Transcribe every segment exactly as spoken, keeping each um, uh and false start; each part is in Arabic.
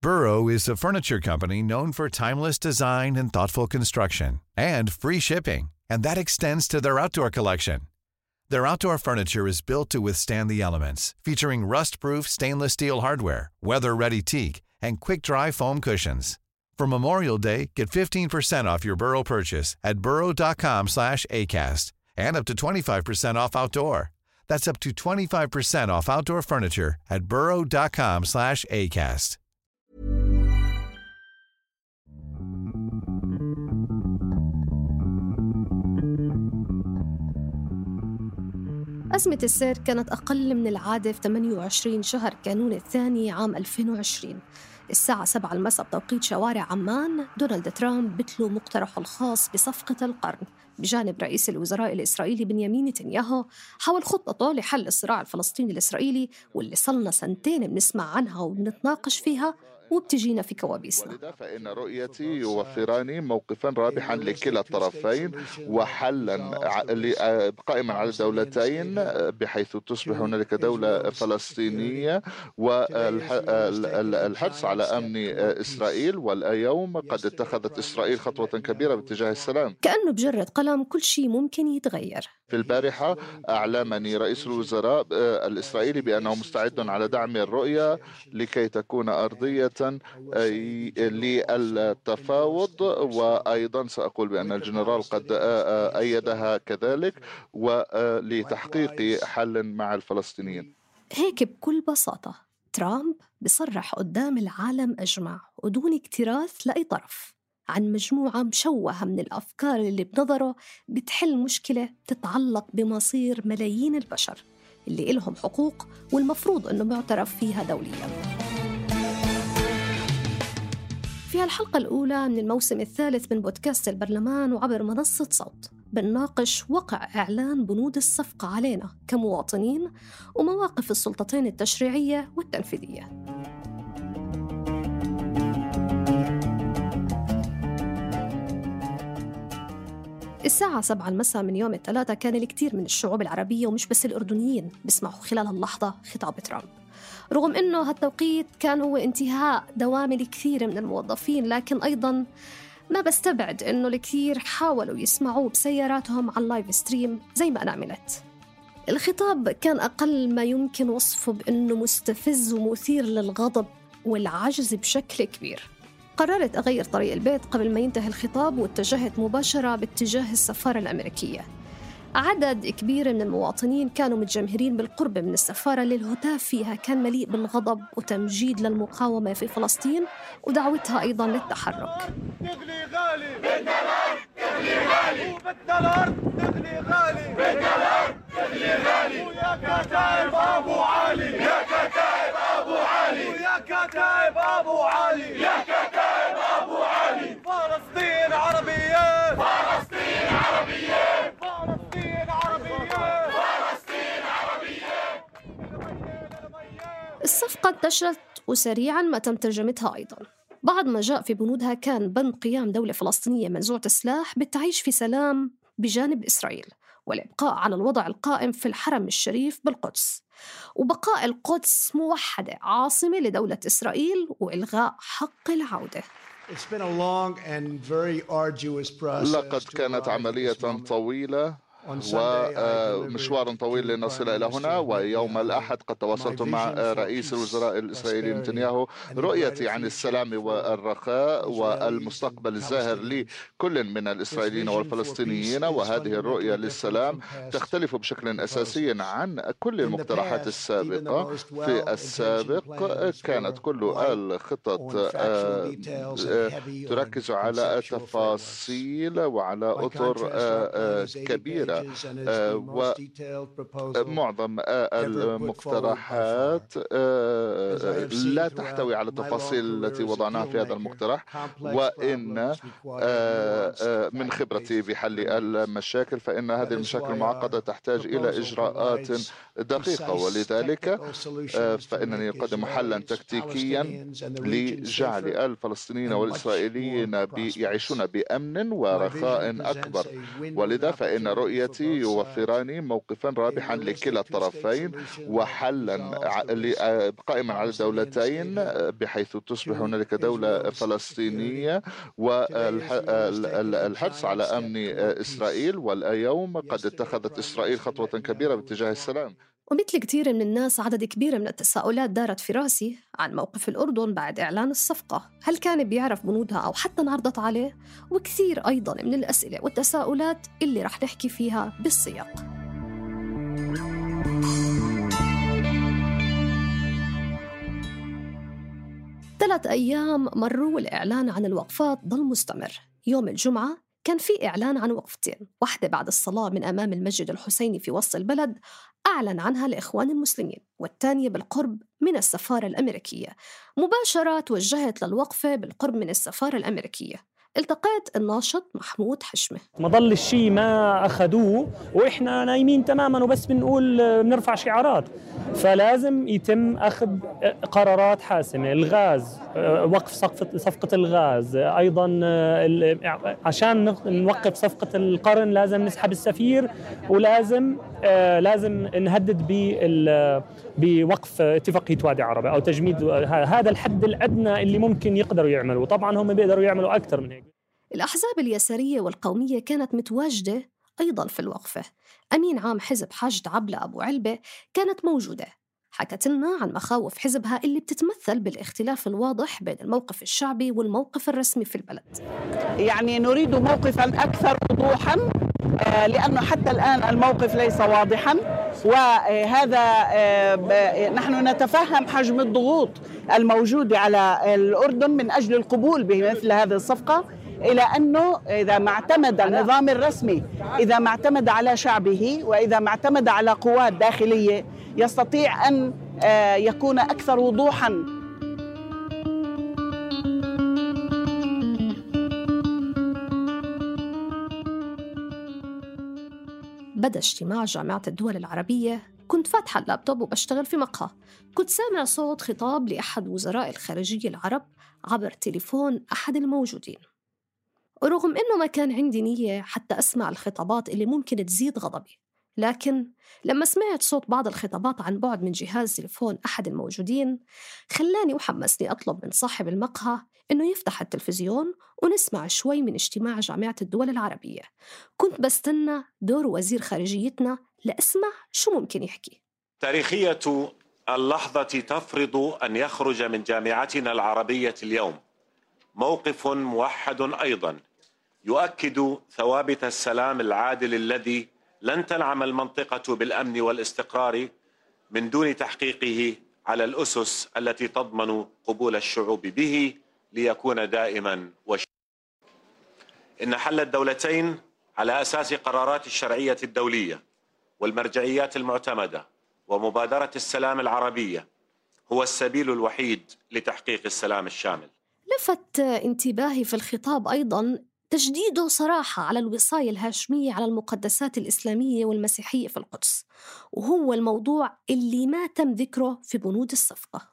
Burrow is a furniture company known for timeless design and thoughtful construction, and free shipping, and that extends to their outdoor collection. Their outdoor furniture is built to withstand the elements, featuring rust-proof stainless steel hardware, weather-ready teak, and quick-dry foam cushions. For Memorial Day, get fifteen percent off your Burrow purchase at burrow.com slash ACAST and up to twenty-five percent off outdoor. That's up to twenty-five percent off outdoor furniture at burrow.com slash ACAST. أزمة السير كانت أقل من العادة في ثمانية وعشرين شهر كانون الثاني عام ألفين وعشرين. الساعة سبعة المساء بتوقيت شوارع عمان، دونالد ترامب بتلو مقترحه الخاص بصفقة القرن بجانب رئيس الوزراء الإسرائيلي بنيامين نتنياهو، حول خطته لحل الصراع الفلسطيني الإسرائيلي واللي صلنا سنتين بنسمع عنها وبنتناقش فيها وبتجينا في كوابيسنا. ولذا فإن رؤيتي يوفران موقفا رابحا لكلا الطرفين وحلا قائما على الدولتين بحيث تصبح هنالك دولة فلسطينية والحرص على أمن إسرائيل. واليوم قد اتخذت إسرائيل خطوة كبيرة باتجاه السلام. كأنه بجرة قلم كل شيء ممكن يتغير. في البارحة أعلمني رئيس الوزراء الإسرائيلي بأنه مستعد على دعم الرؤية لكي تكون أرضية للتفاوض، وأيضا سأقول بأن الجنرال قد أيدها كذلك، ولتحقيق حل مع الفلسطينيين. هيك بكل بساطة ترامب بصرح قدام العالم أجمع ودون اكتراث لأي طرف عن مجموعة مشوهة من الأفكار اللي بنظره بتحل مشكلة تتعلق بمصير ملايين البشر اللي إلهم حقوق والمفروض أنه معترف فيها دولياً. في هالحلقة الأولى من الموسم الثالث من بودكاست البرلمان وعبر منصة صوت بنناقش وقع إعلان بنود الصفقة علينا كمواطنين ومواقف السلطتين التشريعية والتنفيذية. الساعة سبعة المساء من يوم الثلاثاء كان الكثير من الشعوب العربية ومش بس الأردنيين بيسمعوا خلال اللحظة خطاب ترامب، رغم أنه هالتوقيت كان هو انتهاء دوام الكثير من الموظفين، لكن أيضاً ما بستبعد أنه الكثير حاولوا يسمعوه بسياراتهم على اللايف ستريم زي ما أنا عملت. الخطاب كان أقل ما يمكن وصفه بأنه مستفز ومثير للغضب والعجز بشكل كبير. قررت أغير طريق البيت قبل ما ينتهي الخطاب واتجهت مباشرة باتجاه السفارة الأمريكية. عدد كبير من المواطنين كانوا متجمهرين بالقرب من السفارة اللي الهتاف فيها كان مليء بالغضب وتمجيد للمقاومة في فلسطين ودعوتها أيضاً للتحرك. تغلي غالي بالدولار، تغلي غالي وبالدولار، تغلي غالي بالدولار، تغلي غالي ويا كتائب أبو علي، يا كتائب أبو علي، ويا كتائب أبو علي، يا كتائب أبو علي. فلسطين عربية، فلسطين عربية، فلسطين عربية، فلسطين عربية. الصفقة انتشرت وسريعاً ما تم ترجمتها أيضاً. بعد ما جاء في بنودها كان بند قيام دولة فلسطينية منزوعة السلاح بالتعيش في سلام بجانب إسرائيل والإبقاء على الوضع القائم في الحرم الشريف بالقدس وبقاء القدس موحدة عاصمة لدولة إسرائيل وإلغاء حق العودة. لقد كانت عملية طويلة ومشوار طويل لنصل إلى هنا. ويوم الأحد قد تواصلت مع رئيس الوزراء الإسرائيلي نتنياهو. رؤيتي عن السلام والرخاء والمستقبل الزاهر لكل من الإسرائيليين والفلسطينيين، وهذه الرؤية للسلام تختلف بشكل أساسي عن كل المقترحات السابقة. في السابق كانت كل الخطط تركز على التفاصيل وعلى أطر كبيرة، ومعظم المقترحات لا تحتوي على التفاصيل التي وضعناها في هذا المقترح. وإن من خبرتي بحل المشاكل فإن هذه المشاكل المعقدة تحتاج إلى إجراءات دقيقة، ولذلك فإنني أقدم حلا تكتيكيا لجعل الفلسطينيين والإسرائيليين يعيشون بأمن ورخاء أكبر. ولذا فإن رؤية الدولية يوفران موقفا رابحا لكلا الطرفين وحلا قائما على الدولتين بحيث تصبح هنالك دولة فلسطينية والحرص على أمن إسرائيل. واليوم قد اتخذت إسرائيل خطوة كبيرة باتجاه السلام. ومثل كثير من الناس عدد كبير من التساؤلات دارت في راسي عن موقف الأردن بعد إعلان الصفقة. هل كان بيعرف بنودها أو حتى انعرضت عليه؟ وكثير أيضاً من الأسئلة والتساؤلات اللي رح نحكي فيها بالسياق. ثلاث أيام مروا والإعلان عن الوقفات ضل مستمر. يوم الجمعة كان في إعلان عن وقفتين، واحدة بعد الصلاة من أمام المسجد الحسيني في وسط البلد أعلن عنها الإخوان المسلمين، والثانية بالقرب من السفارة الأمريكية. مباشرة توجهت للوقفة بالقرب من السفارة الأمريكية. التقيت الناشط محمود حشمة. ما ضل الشيء ما أخذوه وإحنا نايمين تماماً وبس بنقول بنرفع شعارات، فلازم يتم أخذ قرارات حاسمة. الغاز، وقف صفقة الغاز، أيضاً عشان نوقف صفقة القرن لازم نسحب السفير، ولازم لازم نهدد بوقف اتفاقية وادي عربة أو تجميد. هذا الحد الأدنى اللي ممكن يقدروا يعملوا. طبعاً هم بيقدروا يعملوا أكثر من هيك. الأحزاب اليسارية والقومية كانت متواجدة أيضاً في الوقفة. أمين عام حزب حشد عبلة أبو علبة كانت موجودة، حكت لنا عن مخاوف حزبها اللي بتتمثل بالاختلاف الواضح بين الموقف الشعبي والموقف الرسمي في البلد. يعني نريد موقفاً أكثر وضوحاً، لأنه حتى الآن الموقف ليس واضحاً، وهذا نحن نتفهم حجم الضغوط الموجودة على الأردن من أجل القبول بمثل هذه الصفقة، إلى أنه إذا ما اعتمد النظام الرسمي، إذا ما اعتمد على شعبه، وإذا ما اعتمد على قوات داخلية، يستطيع أن يكون أكثر وضوحاً. بدأ اجتماع جامعة الدول العربية. كنت فاتحة اللابتوب وبشتغل في مقهى، كنت سامع صوت خطاب لأحد وزراء الخارجية العرب عبر تليفون أحد الموجودين. ورغم أنه ما كان عندي نية حتى أسمع الخطابات اللي ممكن تزيد غضبي، لكن لما سمعت صوت بعض الخطابات عن بعد من جهاز تليفون أحد الموجودين خلاني وحمسني أطلب من صاحب المقهى إنه يفتح التلفزيون ونسمع شوي من اجتماع جامعة الدول العربية. كنت بستنى دور وزير خارجيتنا لأسمع شو ممكن يحكي. تاريخية اللحظة تفرض أن يخرج من جامعتنا العربية اليوم موقف موحد أيضا يؤكد ثوابت السلام العادل الذي لن تنعم المنطقة بالأمن والاستقرار من دون تحقيقه على الأسس التي تضمن قبول الشعوب به ليكون دائما وش. إن حل الدولتين على أساس قرارات الشرعية الدولية والمرجعيات المعتمدة ومبادرة السلام العربية هو السبيل الوحيد لتحقيق السلام الشامل. لفت انتباهي في الخطاب أيضاً تجديده صراحة على الوصاية الهاشمية على المقدسات الإسلامية والمسيحية في القدس، وهو الموضوع اللي ما تم ذكره في بنود الصفقة.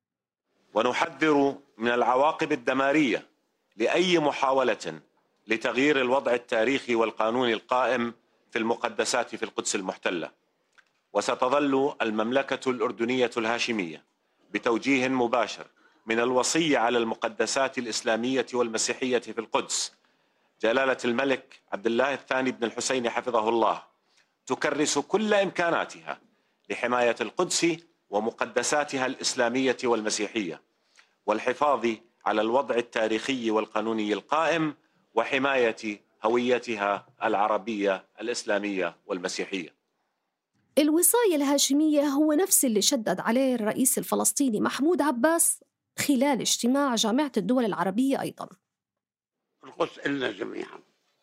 ونحذر من العواقب الدمارية لأي محاولة لتغيير الوضع التاريخي والقانوني القائم في المقدسات في القدس المحتلة. وستظل المملكة الأردنية الهاشمية بتوجيه مباشر من الوصي على المقدسات الإسلامية والمسيحية في القدس جلالة الملك عبد الله الثاني بن الحسين حفظه الله تكرس كل إمكاناتها لحماية القدس ومقدساتها الإسلامية والمسيحية والحفاظ على الوضع التاريخي والقانوني القائم وحماية هويتها العربية الإسلامية والمسيحية. الوصاية الهاشمية هو نفس اللي شدد عليه الرئيس الفلسطيني محمود عباس خلال اجتماع جامعة الدول العربية أيضاً. القدس إلنا جميعاً،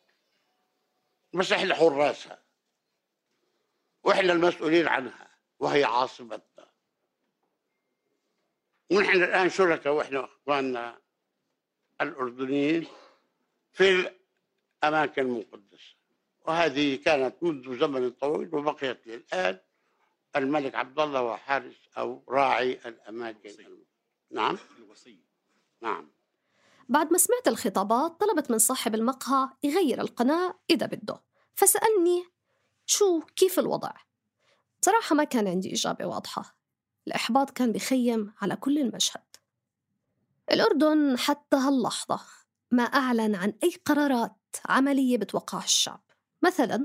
مش إحنا حراسها وإحنا المسؤولين عنها وهي عاصمتنا، ونحن الآن شركاء وإحنا إخواننا الأردنيين في الأماكن المقدسة، وهذه كانت منذ زمن طويل وبقيت للآن. الملك عبد الله وحارس أو راعي الأماكن. نعم الوصي. نعم. بعد ما سمعت الخطابات طلبت من صاحب المقهى يغير القناة إذا بده، فسألني شو كيف الوضع؟ بصراحة ما كان عندي إجابة واضحة. الإحباط كان بخيم على كل المشهد. الأردن حتى هاللحظة ما أعلن عن أي قرارات عملية بتوقعها الشعب. مثلاً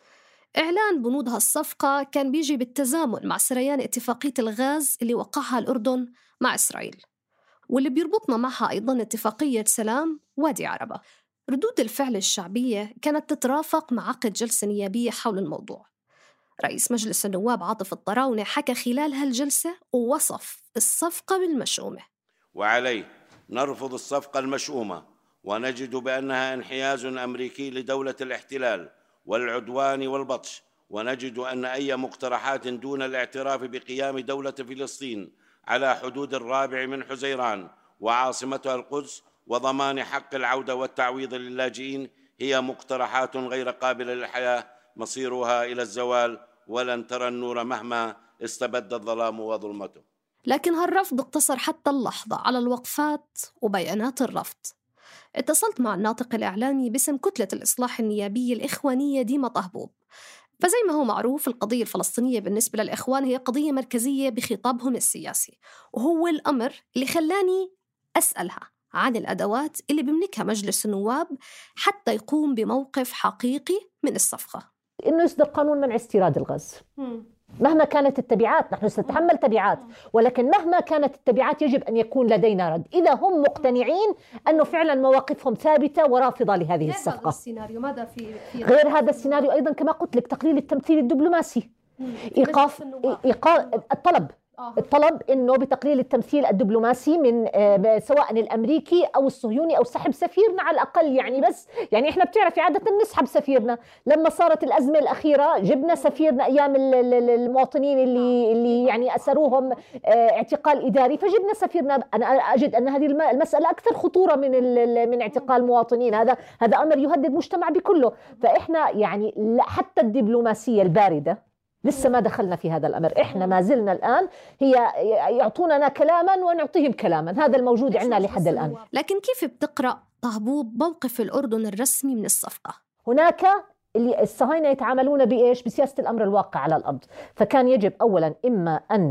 إعلان بنود هالصفقة كان بيجي بالتزامن مع سريان اتفاقية الغاز اللي وقعها الأردن مع إسرائيل، واللي بيربطنا معها أيضاً اتفاقية سلام وادي عربة. ردود الفعل الشعبية كانت تترافق مع عقد جلسة نيابية حول الموضوع. رئيس مجلس النواب عاطف الطراونة حكى خلال هالجلسة ووصف الصفقة بالمشؤومة. وعليه نرفض الصفقة المشؤومة، ونجد بأنها انحياز أمريكي لدولة الاحتلال والعدوان والبطش، ونجد أن أي مقترحات دون الاعتراف بقيام دولة فلسطين على حدود الرابع من حزيران وعاصمتها القدس وضمان حق العودة والتعويض للاجئين هي مقترحات غير قابلة للحياة، مصيرها إلى الزوال، ولن ترى النور مهما استبد الظلام وظلمته. لكن هالرفض اقتصر حتى اللحظة على الوقفات وبيانات الرفض. اتصلت مع الناطق الإعلامي باسم كتلة الإصلاح النيابية الإخوانية ديما طهبوب. فزي ما هو معروف القضية الفلسطينية بالنسبة للإخوان هي قضية مركزية بخطابهم السياسي، وهو الأمر اللي خلاني أسألها عن الأدوات اللي بيملكها مجلس النواب حتى يقوم بموقف حقيقي من الصفقة. إنه يصدر قانون منع استيراد الغاز مهما كانت التبعات. نحن سنتحمل تبعات، ولكن مهما كانت التبعات يجب أن يكون لدينا رد إذا هم مقتنعين أنه فعلا مواقفهم ثابتة ورافضة لهذه الصفقة. هذا السيناريو ماذا في, في غير هذا السيناريو أيضا كما قلت لك تقليل التمثيل الدبلوماسي، إيقاف إيقاف الطلب الطلب إنه بتقليل التمثيل الدبلوماسي من سواء الأمريكي أو الصهيوني أو سحب سفيرنا على الأقل. يعني بس يعني إحنا بتعرفي عادة نسحب سفيرنا. لما صارت الأزمة الأخيرة جبنا سفيرنا أيام المواطنين اللي اللي يعني أسروهم اعتقال إداري، فجبنا سفيرنا. أنا أجد أن هذه المسألة أكثر خطورة من من اعتقال مواطنين. هذا هذا أمر يهدد المجتمع بكله. فإحنا يعني حتى الدبلوماسية الباردة لسه ما دخلنا في هذا الأمر. إحنا ما زلنا الآن هي يعطوننا كلاما ونعطيهم كلاما. هذا الموجود عندنا لحد الآن. لكن كيف بتقرأ طهبوب موقف الأردن الرسمي من الصفقة؟ هناك اللي الصهاينة يتعاملون بإيش؟ بسياسة الأمر الواقع على الأرض. فكان يجب أولا إما أن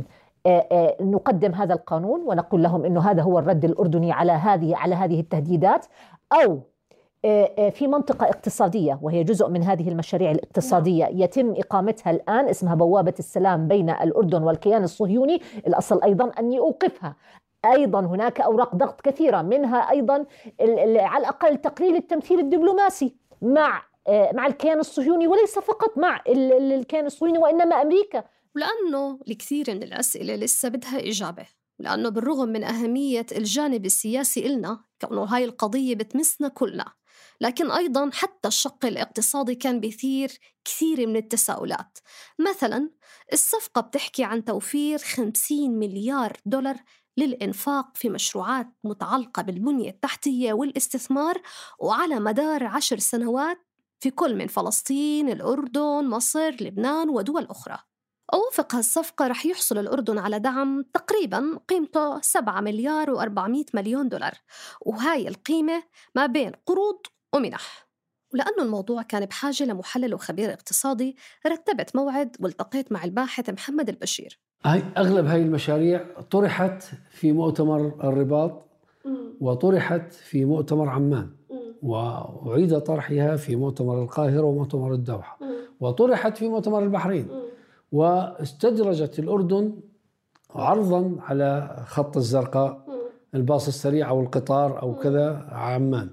نقدم هذا القانون ونقول لهم إنه هذا هو الرد الأردني على هذه على هذه التهديدات، أو في منطقة اقتصادية وهي جزء من هذه المشاريع الاقتصادية يتم إقامتها الآن اسمها بوابة السلام بين الأردن والكيان الصهيوني. الأصل أيضا أن يوقفها. أيضا هناك أوراق ضغط كثيرة، منها أيضا على الأقل تقليل التمثيل الدبلوماسي مع مع الكيان الصهيوني، وليس فقط مع الكيان الصهيوني وإنما أمريكا. ولأنه الكثير من الأسئلة لسه بدها إجابة، لأنه بالرغم من أهمية الجانب السياسي إلنا كونه هاي القضية بتمسنا كلنا، لكن أيضاً حتى الشق الاقتصادي كان بيثير كثير من التساؤلات. مثلاً الصفقة بتحكي عن توفير خمسين مليار دولار للإنفاق في مشروعات متعلقة بالبنية التحتية والاستثمار، وعلى مدار عشر سنوات في كل من فلسطين، الأردن، مصر، لبنان ودول أخرى. ووفق هالصفقة رح يحصل الأردن على دعم تقريباً قيمته سبعة مليار وأربعمائة مليون دولار، وهاي القيمة ما بين قروض ومنح. ولأنه الموضوع كان بحاجة لمحلل وخبير اقتصادي رتبت موعد والتقيت مع الباحث محمد البشير. هاي أغلب هاي المشاريع طرحت في مؤتمر الرباط وطرحت في مؤتمر عمان، وأعيد طرحها في مؤتمر القاهرة ومؤتمر الدوحة، وطرحت في مؤتمر البحرين، واستدرجت الأردن عرضا على خط الزرقاء الباص السريع أو القطار أو كذا عمان.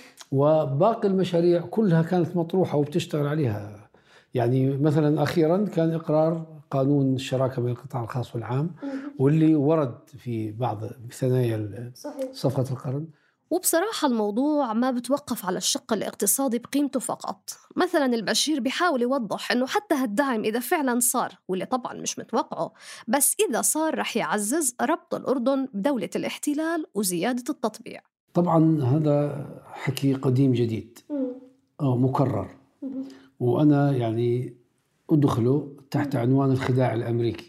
وباقي المشاريع كلها كانت مطروحة وبتشتغل عليها. يعني مثلا أخيرا كان إقرار قانون الشراكة بين القطاع الخاص والعام، واللي ورد في بعض ثنايا صفقة القرن. وبصراحة الموضوع ما بتوقف على الشق الاقتصادي بقيمته فقط. مثلا البشير بيحاول يوضح أنه حتى هالدعم إذا فعلا صار، واللي طبعا مش متوقعه، بس إذا صار رح يعزز ربط الأردن بدولة الاحتلال وزيادة التطبيع. طبعا هذا حكي قديم جديد أو مكرر، وأنا يعني أدخله تحت عنوان الخداع الأمريكي،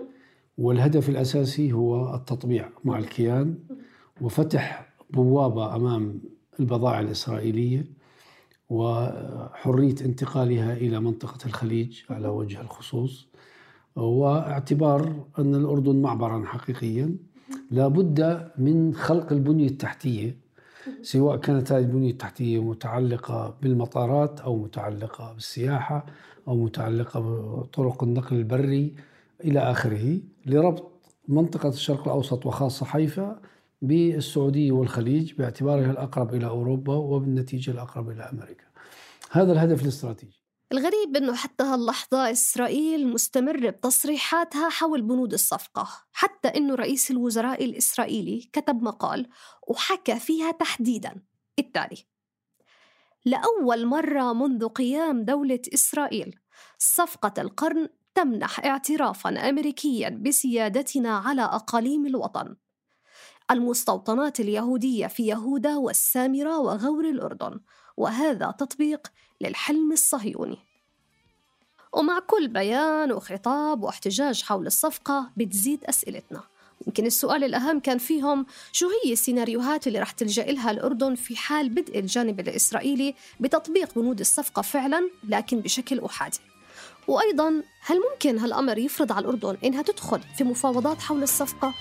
والهدف الأساسي هو التطبيع مع الكيان وفتح بوابة أمام البضائع الإسرائيلية وحرية انتقالها إلى منطقة الخليج على وجه الخصوص، واعتبار أن الأردن معبراً حقيقياً لا بد من خلق البنية التحتية، سواء كانت هذه البنية التحتية متعلقة بالمطارات أو متعلقة بالسياحة أو متعلقة بطرق النقل البري إلى آخره، لربط منطقة الشرق الأوسط وخاصة حيفا بالسعودية والخليج باعتبارها الأقرب إلى أوروبا وبالنتيجة الأقرب إلى أمريكا. هذا الهدف الاستراتيجي. الغريب أنه حتى هاللحظة إسرائيل مستمرة بتصريحاتها حول بنود الصفقة، حتى أنه رئيس الوزراء الإسرائيلي كتب مقال وحكى فيها تحديداً التالي: لأول مرة منذ قيام دولة إسرائيل صفقة القرن تمنح اعترافاً أمريكياً بسيادتنا على أقاليم الوطن، المستوطنات اليهودية في يهودا والسامرة وغور الأردن، وهذا تطبيق للحلم الصهيوني. ومع كل بيان وخطاب واحتجاج حول الصفقة بتزيد أسئلتنا. يمكن السؤال الأهم كان فيهم شو هي السيناريوهات اللي رح تلجأ لها الأردن في حال بدء الجانب الإسرائيلي بتطبيق بنود الصفقة فعلاً لكن بشكل أحادي، وأيضاً هل ممكن هالأمر يفرض على الأردن إنها تدخل في مفاوضات حول الصفقة؟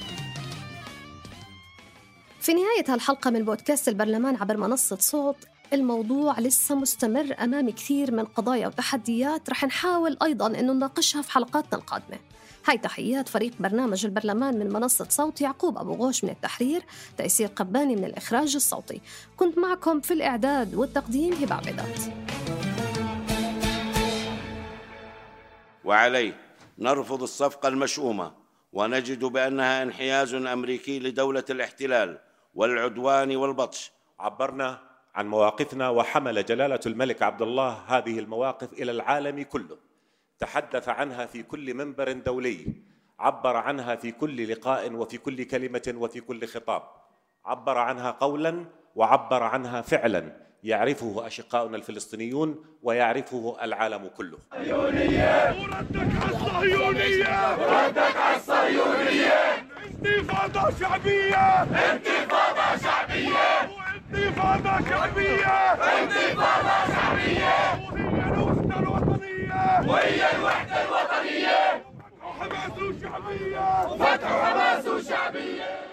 في نهاية هالحلقة من بودكاست البرلمان عبر منصة صوت، الموضوع لسه مستمر أمام كثير من قضايا وتحديات رح نحاول أيضاً أنه نناقشها في حلقاتنا القادمة. هاي تحيات فريق برنامج البرلمان من منصة صوت، يعقوب أبو غوش من التحرير، تيسير قباني من الإخراج الصوتي. كنت معكم في الإعداد والتقديم هبة عبيدات. وعليه نرفض الصفقة المشؤومة ونجد بأنها انحياز أمريكي لدولة الاحتلال والعدوان والبطش. عبرنا عن مواقفنا وحمل جلالة الملك عبد الله هذه المواقف إلى العالم كله، تحدث عنها في كل منبر دولي، عبر عنها في كل لقاء وفي كل كلمة وفي كل خطاب، عبر عنها قولا وعبر عنها فعلا يعرفه أشقاؤنا الفلسطينيون ويعرفه العالم كله. صهيونية وردك على الصهيونية، وردك على الصهيونية، انتفاضة شعبية، انتفاضة شعبية، انتفاضة شعبية، انتفاضة شعبية، وهي الوحدة الوطنية، وهي الوحدة الوطنية، وفتح حماس شعبية، وفتح حماس شعبية.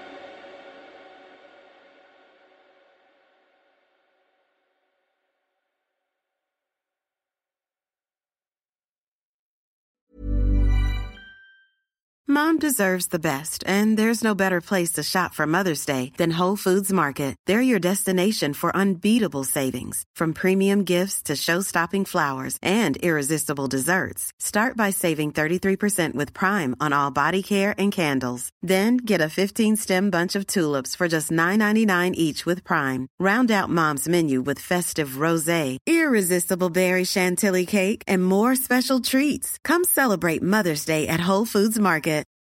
Mom deserves the best, and there's no better place to shop for Mother's Day than Whole Foods Market. They're your destination for unbeatable savings, from premium gifts to show-stopping flowers and irresistible desserts. Start by saving thirty-three percent with Prime on all body care and candles. Then get a fifteen-stem bunch of tulips for just nine ninety-nine each with Prime. Round out Mom's menu with festive rosé, irresistible berry chantilly cake, and more special treats. Come celebrate Mother's Day at Whole Foods Market.